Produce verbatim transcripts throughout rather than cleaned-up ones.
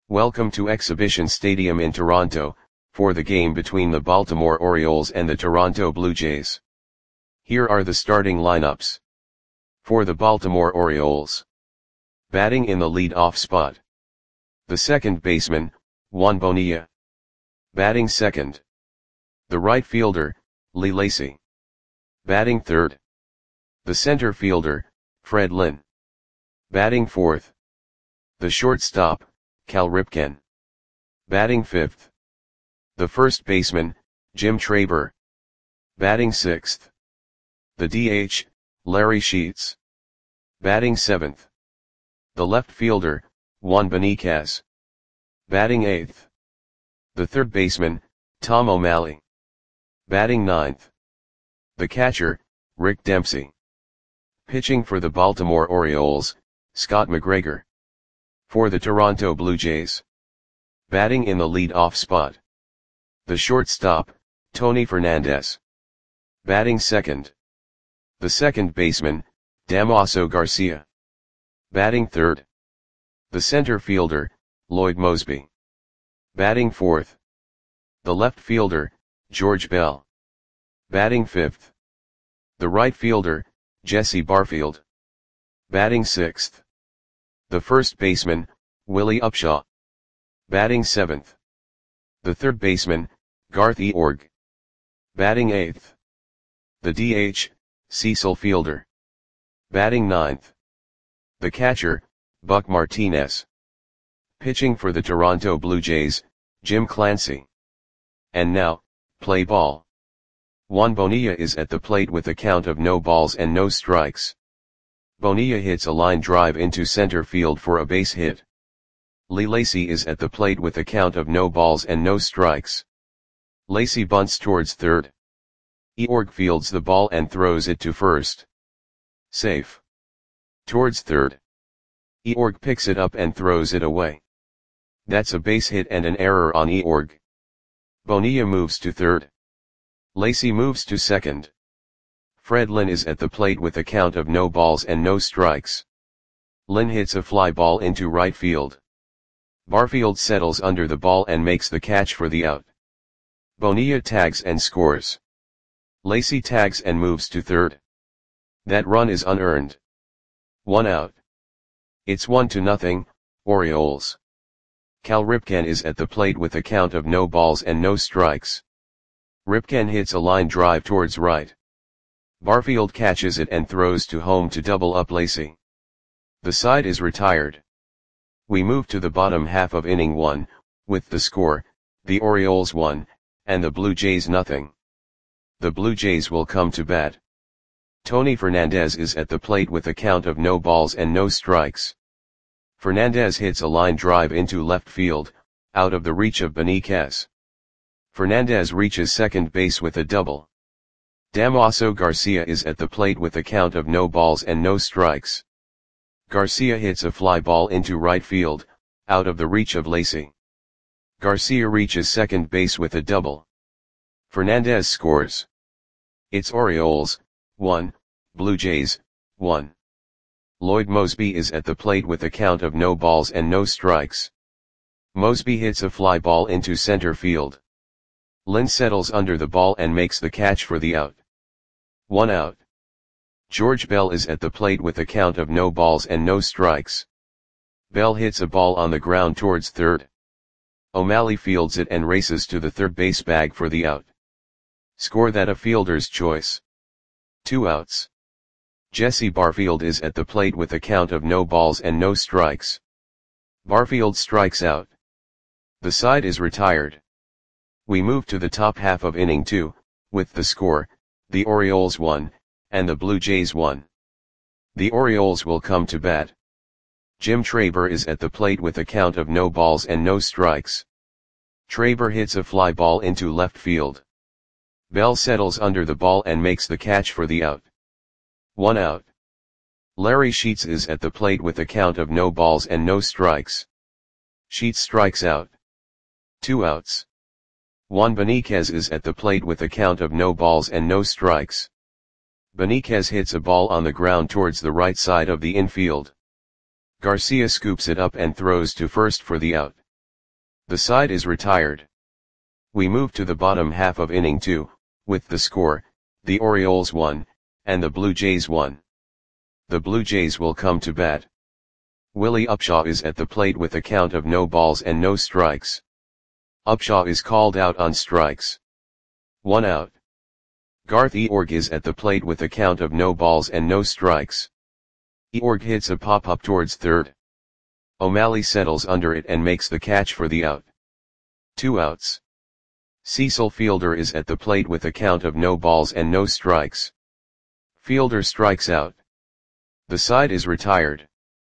Welcome to Exhibition Stadium in Toronto, for the game between the Baltimore Orioles and the Toronto Blue Jays. Here are the starting lineups. For the Baltimore Orioles. Batting in the lead-off spot. The second baseman, Juan Bonilla. Batting second. The right fielder, Lee Lacy. Batting third. The center fielder, Fred Lynn. Batting fourth. The shortstop, Cal Ripken. Batting fifth. The first baseman, Jim Traber. Batting sixth. The D H, Larry Sheets. Batting seventh. The left fielder, Juan Beniquez. Batting eighth. The third baseman, Tom O'Malley. Batting ninth. The catcher, Rick Dempsey. Pitching for the Baltimore Orioles, Scott McGregor. For the Toronto Blue Jays. Batting in the lead-off spot. The shortstop, Tony Fernandez. Batting second. The second baseman, Damaso Garcia. Batting third. The center fielder, Lloyd Moseby. Batting fourth. The left fielder, George Bell. Batting fifth. The right fielder, Jesse Barfield. Batting sixth. The first baseman, Willie Upshaw. Batting seventh. The third baseman, Garth Eorg. Batting eighth. The D H, Cecil Fielder. Batting ninth. The catcher, Buck Martinez. Pitching for the Toronto Blue Jays, Jim Clancy. And now, play ball. Juan Bonilla is at the plate with a count of no balls and no strikes. Bonilla hits a line drive into center field for a base hit. Lee Lacy is at the plate with a count of no balls and no strikes. Lacy bunts towards third. Eorg fields the ball and throws it to first. Safe. Towards third. Eorg picks it up and throws it away. That's a base hit and an error on Eorg. Bonilla moves to third. Lacy moves to second. Fred Lynn is at the plate with a count of no balls and no strikes. Lynn hits a fly ball into right field. Barfield settles under the ball and makes the catch for the out. Bonilla tags and scores. Lacy tags and moves to third. That run is unearned. One out. It's one to nothing, Orioles. Cal Ripken is at the plate with a count of no balls and no strikes. Ripken hits a line drive towards right. Barfield catches it and throws to home to double up Lacy. The side is retired. We move to the bottom half of inning one, with the score, the Orioles one, and the Blue Jays nothing. The Blue Jays will come to bat. Tony Fernandez is at the plate with a count of no balls and no strikes. Fernandez hits a line drive into left field, out of the reach of Beniquez. Fernandez reaches second base with a double. Damaso Garcia is at the plate with a count of no balls and no strikes. Garcia hits a fly ball into right field, out of the reach of Lacy. Garcia reaches second base with a double. Fernandez scores. It's Orioles, one, Blue Jays, one. Lloyd Moseby is at the plate with a count of no balls and no strikes. Moseby hits a fly ball into center field. Lynn settles under the ball and makes the catch for the out. One out. George Bell is at the plate with a count of no balls and no strikes. Bell hits a ball on the ground towards third. O'Malley fields it and races to the third base bag for the out. Score that a fielder's choice. Two outs. Jesse Barfield is at the plate with a count of no balls and no strikes. Barfield strikes out. The side is retired. We move to the top half of inning two, with the score, the Orioles one, and the Blue Jays one. The Orioles will come to bat. Jim Traber is at the plate with a count of no balls and no strikes. Traber hits a fly ball into left field. Bell settles under the ball and makes the catch for the out. One out. Larry Sheets is at the plate with a count of no balls and no strikes. Sheets strikes out. Two outs. Juan Beniquez is at the plate with a count of no balls and no strikes. Beniquez hits a ball on the ground towards the right side of the infield. Garcia scoops it up and throws to first for the out. The side is retired. We move to the bottom half of inning two, with the score, the Orioles one, and the Blue Jays one. The Blue Jays will come to bat. Willie Upshaw is at the plate with a count of no balls and no strikes. Upshaw is called out on strikes. One out. Garth Eorg is at the plate with a count of no balls and no strikes. Eorg hits a pop-up towards third. O'Malley settles under it and makes the catch for the out. Two outs. Cecil Fielder is at the plate with a count of no balls and no strikes. Fielder strikes out. The side is retired.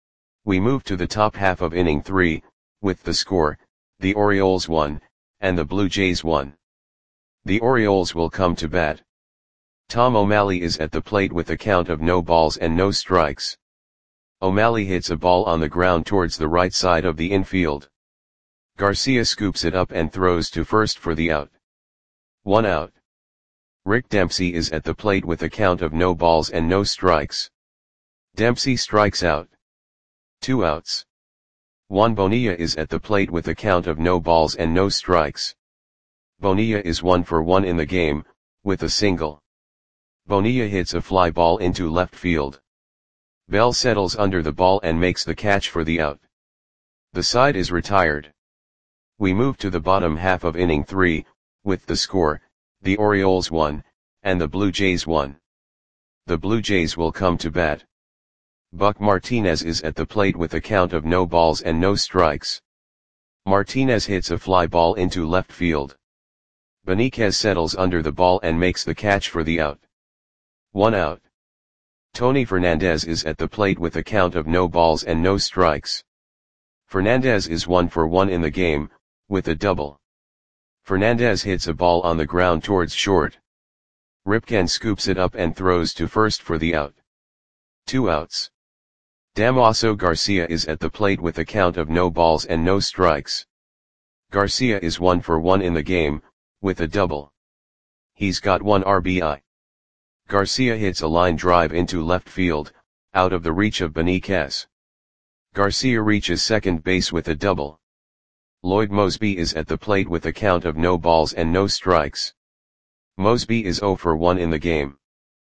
We move to the top half of inning three, with the score, the Orioles one, and the Blue Jays one. The Orioles will come to bat. Tom O'Malley is at the plate with a count of no balls and no strikes. O'Malley hits a ball on the ground towards the right side of the infield. Garcia scoops it up and throws to first for the out. One out. Rick Dempsey is at the plate with a count of no balls and no strikes. Dempsey strikes out. Two outs. Juan Bonilla is at the plate with a count of no balls and no strikes. Bonilla is one for one in the game, with a single. Bonilla hits a fly ball into left field. Bell settles under the ball and makes the catch for the out. The side is retired. We move to the bottom half of inning three, with the score, the Orioles one, and the Blue Jays one. The Blue Jays will come to bat. Buck Martinez is at the plate with a count of no balls and no strikes. Martinez hits a fly ball into left field. Benitez settles under the ball and makes the catch for the out. One out. Tony Fernandez is at the plate with a count of no balls and no strikes. Fernandez is one for one in the game, with a double. Fernandez hits a ball on the ground towards short. Ripken scoops it up and throws to first for the out. Two outs. Damaso Garcia is at the plate with a count of no balls and no strikes. Garcia is one for one in the game, with a double. He's got one R B I. Garcia hits a line drive into left field, out of the reach of Benitez. Garcia reaches second base with a double. Lloyd Mosby is at the plate with a count of no balls and no strikes. Mosby is zero for one in the game.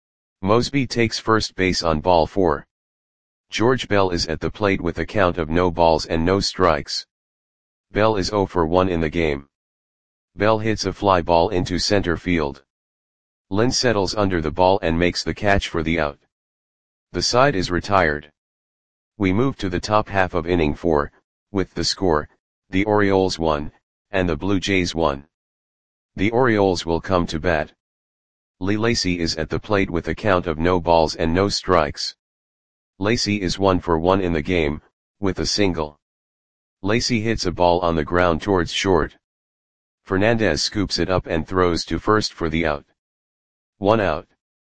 Mosby takes first base on ball four. George Bell is at the plate with a count of no balls and no strikes. Bell is zero for one in the game. Bell hits a fly ball into center field. Lynn settles under the ball and makes the catch for the out. The side is retired. We move to the top half of inning four, with the score, the Orioles one, and the Blue Jays one. The Orioles will come to bat. Lee Lacy is at the plate with a count of no balls and no strikes. Lacy is one for one in the game, with a single. Lacy hits a ball on the ground towards short. Fernandez scoops it up and throws to first for the out. One out.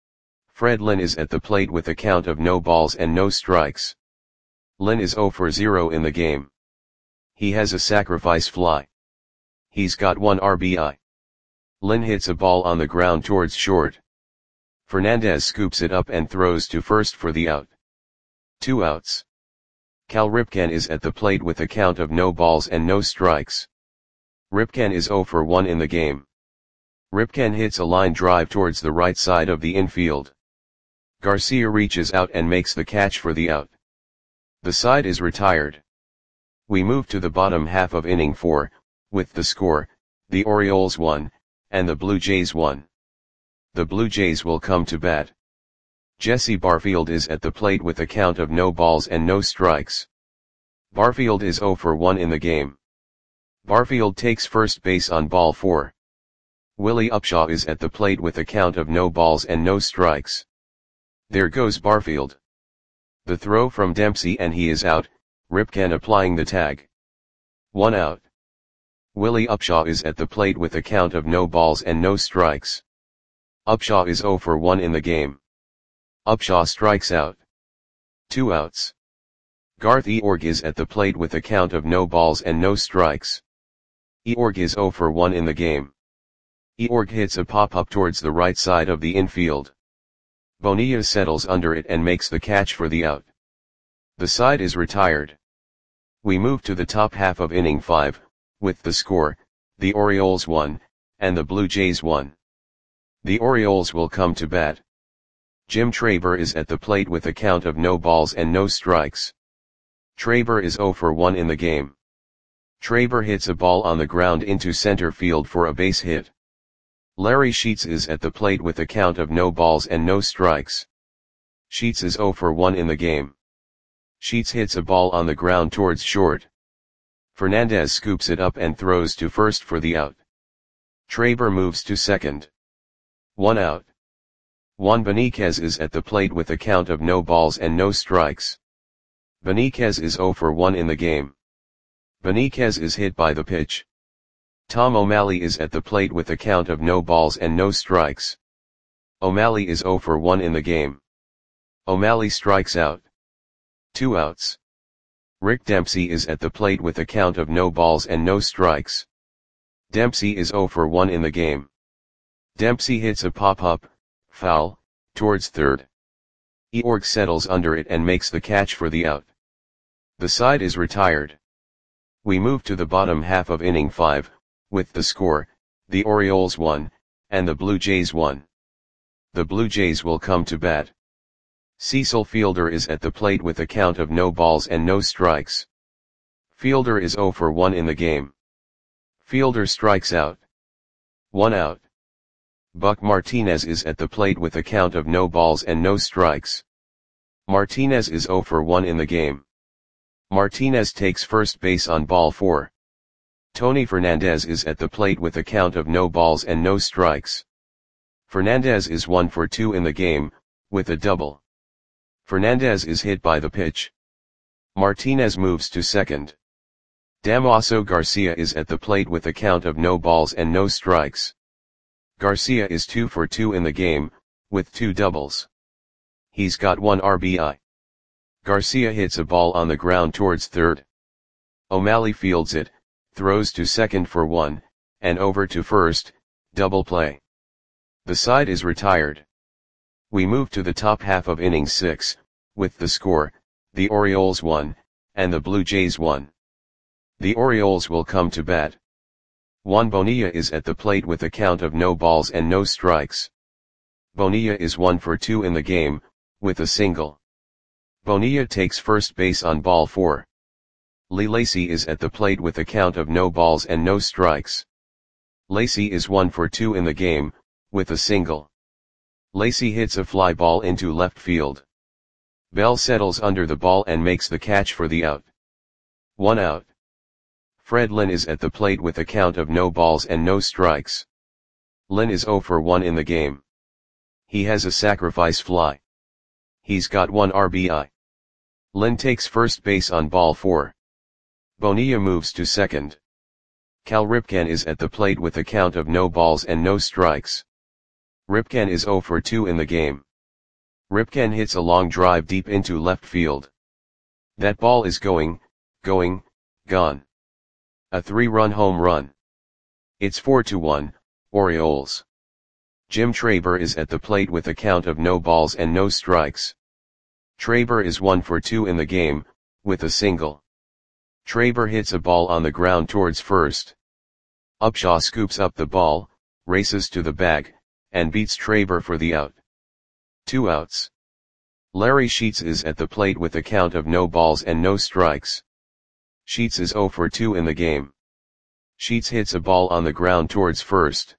Fred Lynn is at the plate with a count of no balls and no strikes. Lynn is zero for zero in the game. He has a sacrifice fly. He's got one R B I. Lynn hits a ball on the ground towards short. Fernandez scoops it up and throws to first for the out. Two outs. Cal Ripken is at the plate with a count of no balls and no strikes. Ripken is zero for one in the game. Ripken hits a line drive towards the right side of the infield. Garcia reaches out and makes the catch for the out. The side is retired. We move to the bottom half of inning four, with the score, the Orioles one, and the Blue Jays one. The Blue Jays will come to bat. Jesse Barfield is at the plate with a count of no balls and no strikes. Barfield is zero for one in the game. Barfield takes first base on ball four. Willie Upshaw is at the plate with a count of no balls and no strikes. There goes Barfield. The throw from Dempsey and he is out, Ripken applying the tag. One out. Willie Upshaw is at the plate with a count of no balls and no strikes. Upshaw is zero for one in the game. Upshaw strikes out. Two outs. Garth Eorg is at the plate with a count of no balls and no strikes. Eorg is zero for one in the game. Eorg hits a pop-up towards the right side of the infield. Bonilla settles under it and makes the catch for the out. The side is retired. We move to the top half of inning five, With the score, the Orioles won, and the Blue Jays won. The Orioles will come to bat. Jim Traber is at the plate with a count of no balls and no strikes. Traber is zero for one in the game. Traber hits a ball on the ground into center field for a base hit. Larry Sheets is at the plate with a count of no balls and no strikes. Sheets is zero for one in the game. Sheets hits a ball on the ground towards short. Fernandez scoops it up and throws to first for the out. Traber moves to second. One out. Juan Benitez is at the plate with a count of no balls and no strikes. Benitez is zero for one in the game. Benitez is hit by the pitch. Tom O'Malley is at the plate with a count of no balls and no strikes. O'Malley is zero for one in the game. O'Malley strikes out. Two outs. Rick Dempsey is at the plate with a count of no balls and no strikes. Dempsey is zero for one in the game. Dempsey hits a pop-up, foul, towards third. Eorg settles under it and makes the catch for the out. The side is retired. We move to the bottom half of inning five, with the score, the Orioles won, and the Blue Jays won. The Blue Jays will come to bat. Cecil Fielder is at the plate with a count of no balls and no strikes. Fielder is zero for one in the game. Fielder strikes out. One out. Buck Martinez is at the plate with a count of no balls and no strikes. Martinez is zero for one in the game. Martinez takes first base on ball four. Tony Fernandez is at the plate with a count of no balls and no strikes. Fernandez is one for two in the game, with a double. Fernandez is hit by the pitch. Martinez moves to second. Damaso Garcia is at the plate with a count of no balls and no strikes. Garcia is two for two in the game, with two doubles. He's got one R B I. Garcia hits a ball on the ground towards third. O'Malley fields it, throws to second for one, and over to first, double play. The side is retired. We move to the top half of inning six, with the score, the Orioles won, and the Blue Jays won. The Orioles will come to bat. Juan Bonilla is at the plate with a count of no balls and no strikes. Bonilla is one for two in the game, with a single. Bonilla takes first base on ball four. Lee Lacy is at the plate with a count of no balls and no strikes. Lacy is one for two in the game, with a single. Lacy hits a fly ball into left field. Bell settles under the ball and makes the catch for the out. One out. Fred Lynn is at the plate with a count of no balls and no strikes. Lynn is zero for one in the game. He has a sacrifice fly. He's got one R B I. Lynn takes first base on ball four. Bonilla moves to second. Cal Ripken is at the plate with a count of no balls and no strikes. Ripken is zero for two in the game. Ripken hits a long drive deep into left field. That ball is going, going, gone. A three-run home run. It's four to one, Orioles. Jim Traber is at the plate with a count of no balls and no strikes. Traber is one for two in the game, with a single. Traber hits a ball on the ground towards first. Upshaw scoops up the ball, races to the bag, and beats Traber for the out. Two outs. Larry Sheets is at the plate with a count of no balls and no strikes. Sheets is zero for two in the game. Sheets hits a ball on the ground towards first.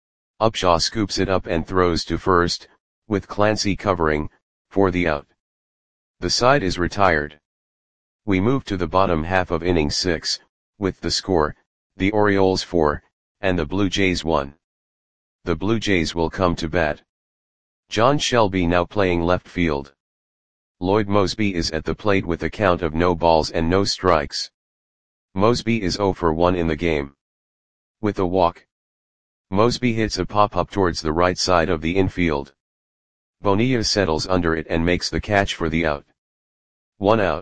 Upshaw scoops it up and throws to first, with Clancy covering, for the out. The side is retired. We move to the bottom half of inning six, with the score, the Orioles four, and the Blue Jays one. The Blue Jays will come to bat. John Shelby now playing left field. Lloyd Moseby is at the plate with a count of no balls and no strikes. Moseby is zero for one in the game. With a walk. Moseby hits a pop-up towards the right side of the infield. Bonilla settles under it and makes the catch for the out. One out.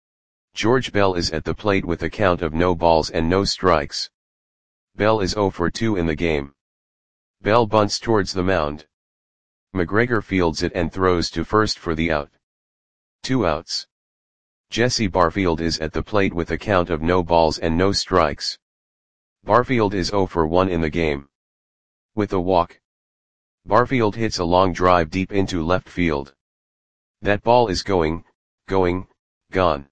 George Bell is at the plate with a count of no balls and no strikes. Bell is zero for two in the game. Bell bunts towards the mound. McGregor fields it and throws to first for the out. Two outs. Jesse Barfield is at the plate with a count of no balls and no strikes. Barfield is zero for one in the game. With a walk, Barfield hits a long drive deep into left field. That ball is going, going, gone.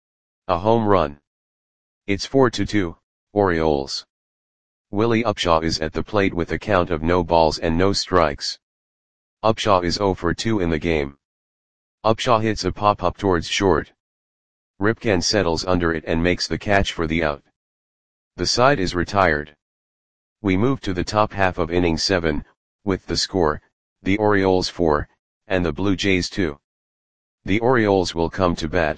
A home run. It's four to two, Orioles. Willie Upshaw is at the plate with a count of no balls and no strikes. Upshaw is zero for two in the game. Upshaw hits a pop-up towards short. Ripken settles under it and makes the catch for the out. The side is retired. We move to the top half of inning seven, with the score, the Orioles four, and the Blue Jays two. The Orioles will come to bat.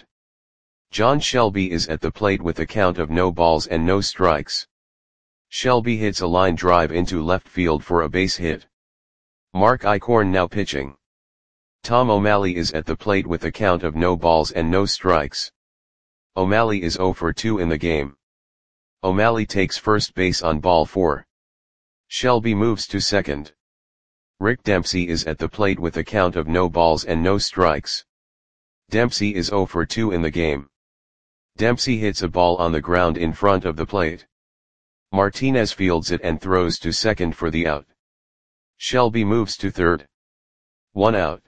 John Shelby is at the plate with a count of no balls and no strikes. Shelby hits a line drive into left field for a base hit. Mark Eichhorn now pitching. Tom O'Malley is at the plate with a count of no balls and no strikes. O'Malley is zero for two in the game. O'Malley takes first base on ball four. Shelby moves to second. Rick Dempsey is at the plate with a count of no balls and no strikes. Dempsey is zero for two in the game. Dempsey hits a ball on the ground in front of the plate. Martinez fields it and throws to second for the out. Shelby moves to third. One out.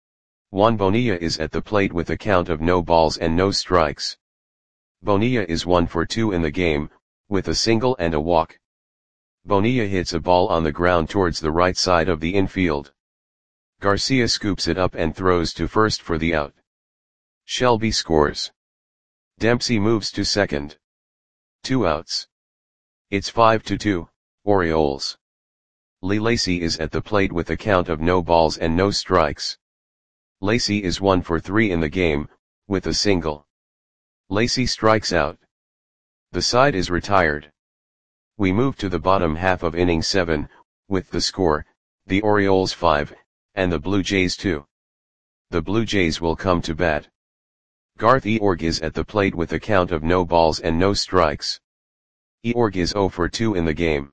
Juan Bonilla is at the plate with a count of no balls and no strikes. Bonilla is one for two in the game, with a single and a walk. Bonilla hits a ball on the ground towards the right side of the infield. Garcia scoops it up and throws to first for the out. Shelby scores. Dempsey moves to second. Two outs. It's five to two, Orioles. Lee Lacy is at the plate with a count of no balls and no strikes. Lacy is one for three in the game, with a single. Lacy strikes out. The side is retired. We move to the bottom half of inning seven, with the score, the Orioles five, and the Blue Jays two. The Blue Jays will come to bat. Garth Eorg is at the plate with a count of no balls and no strikes. Eorg is zero for two in the game.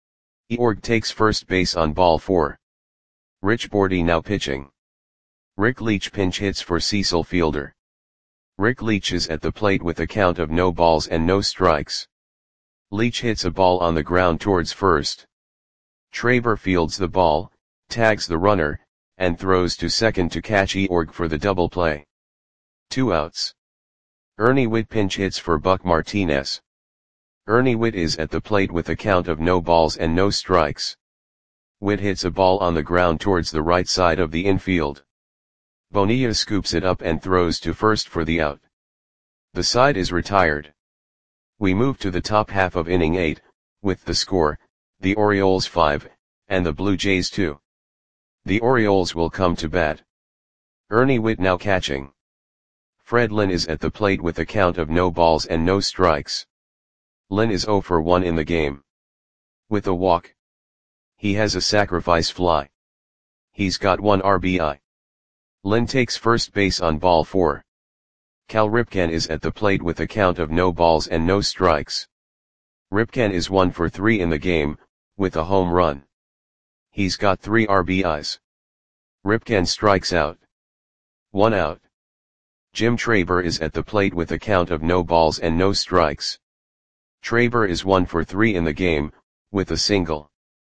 Eorg takes first base on ball four. Rich Bordy now pitching. Rick Leach pinch hits for Cecil Fielder. Rick Leach is at the plate with a count of no balls and no strikes. Leach hits a ball on the ground towards first. Traber fields the ball, tags the runner, and throws to second to catch Eorg for the double play. Two outs. Ernie Whitt pinch hits for Buck Martinez. Ernie Whitt is at the plate with a count of no balls and no strikes. Whitt hits a ball on the ground towards the right side of the infield. Bonilla scoops it up and throws to first for the out. The side is retired. We move to the top half of inning eight, with the score, the Orioles five, and the Blue Jays two. The Orioles will come to bat. Ernie Whitt now catching. Fred Lynn is at the plate with a count of no balls and no strikes. Lynn is zero for one in the game. With a walk. He has a sacrifice fly. He's got one R B I. Lynn takes first base on ball four. Cal Ripken is at the plate with a count of no balls and no strikes. Ripken is one for three in the game, with a home run. He's got three R B Is. Ripken strikes out. One out. Jim Traber is at the plate with a count of no balls and no strikes. Traber is one for three in the game, with a single.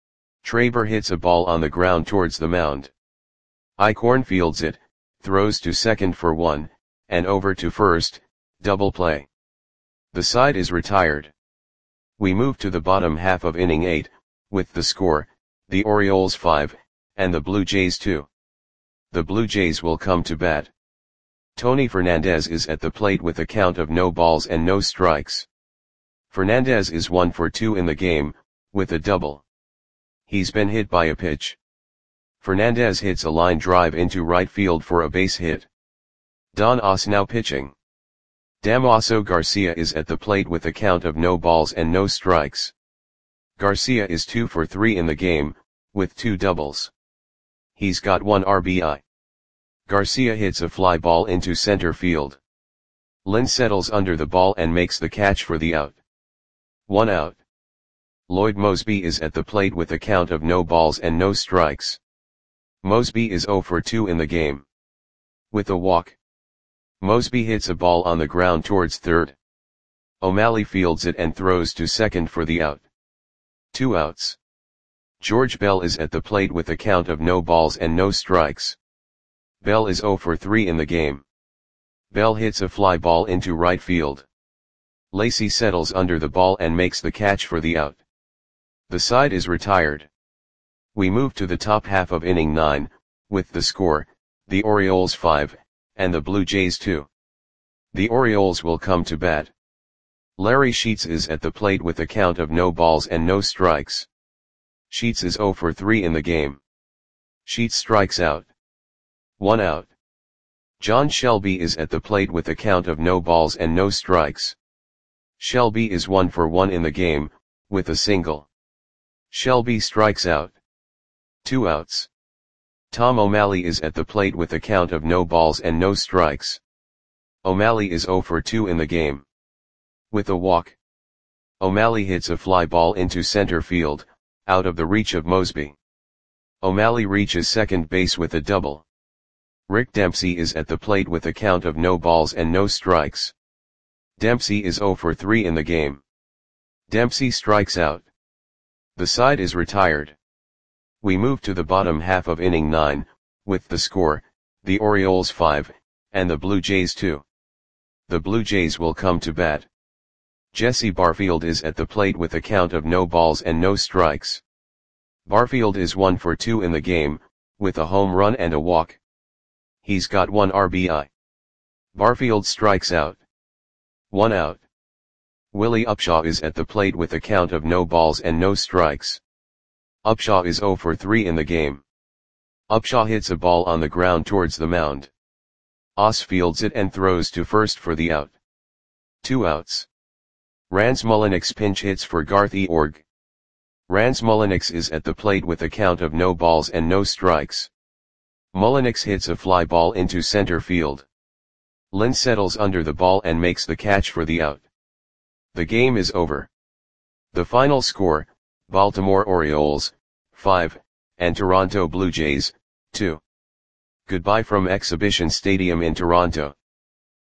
Traber hits a ball on the ground towards the mound. Eichhorn fields it, throws to second for one, and over to first, double play. The side is retired. We move to the bottom half of inning eight, with the score, the Orioles five, and the Blue Jays two. The Blue Jays will come to bat. Tony Fernandez is at the plate with a count of no balls and no strikes. Fernandez is one for two in the game, with a double. He's been hit by a pitch. Fernandez hits a line drive into right field for a base hit. Don Oss now pitching. Damaso Garcia is at the plate with a count of no balls and no strikes. Garcia is two for three in the game, with two doubles. He's got one R B I. Garcia hits a fly ball into center field. Lynn settles under the ball and makes the catch for the out. One out. Lloyd Mosby is at the plate with a count of no balls and no strikes. Mosby is zero for two in the game. With a walk. Mosby hits a ball on the ground towards third. O'Malley fields it and throws to second for the out. Two outs. George Bell is at the plate with a count of no balls and no strikes. Bell is oh for three in the game. Bell hits a fly ball into right field. Lacy settles under the ball and makes the catch for the out. The side is retired. We move to the top half of inning nine, with the score, the Orioles five, and the Blue Jays two. The Orioles will come to bat. Larry Sheets is at the plate with a count of no balls and no strikes. Sheets is oh for three in the game. Sheets strikes out. One out. John Shelby is at the plate with a count of no balls and no strikes. Shelby is one for one in the game, with a single. Shelby strikes out. Two outs. Tom O'Malley is at the plate with a count of no balls and no strikes. O'Malley is oh for two in the game. With a walk. O'Malley hits a fly ball into center field, out of the reach of Mosby. O'Malley reaches second base with a double. Rick Dempsey is at the plate with a count of no balls and no strikes. Dempsey is oh for three in the game. Dempsey strikes out. The side is retired. We move to the bottom half of inning nine, with the score, the Orioles five, and the Blue Jays two. The Blue Jays will come to bat. Jesse Barfield is at the plate with a count of no balls and no strikes. Barfield is one for two in the game, with a home run and a walk. He's got one R B I. Barfield strikes out. One out. Willie Upshaw is at the plate with a count of no balls and no strikes. Upshaw is oh for three in the game. Upshaw hits a ball on the ground towards the mound. Oss fields it and throws to first for the out. Two outs. Rance Mulliniks pinch hits for Garth Eorg. Rance Mulliniks is at the plate with a count of no balls and no strikes. Mulliniks hits a fly ball into center field. Lynn settles under the ball and makes the catch for the out. The game is over. The final score, Baltimore Orioles, five, and Toronto Blue Jays, two. Goodbye from Exhibition Stadium in Toronto.